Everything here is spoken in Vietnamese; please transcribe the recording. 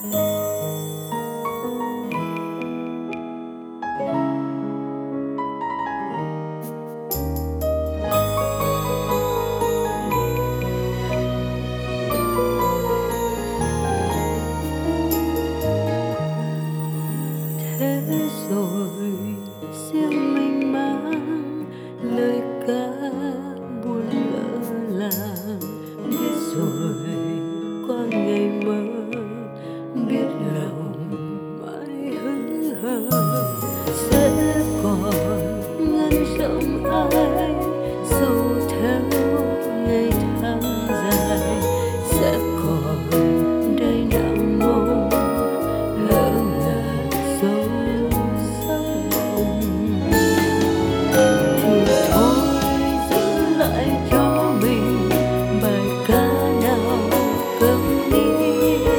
Thế rồi riêng mình mang lời ca buồn lỡ làng, biết rồi qua ngày mơ, biết lòng mãi hững hờ sẽ còn ngân dòng ai dẫu theo ngày tháng dài, sẽ còn đầy nặng mong lỡ ngàn dấu sắc mộng. Thì thôi giữ lại cho mình bài ca nào câm đi,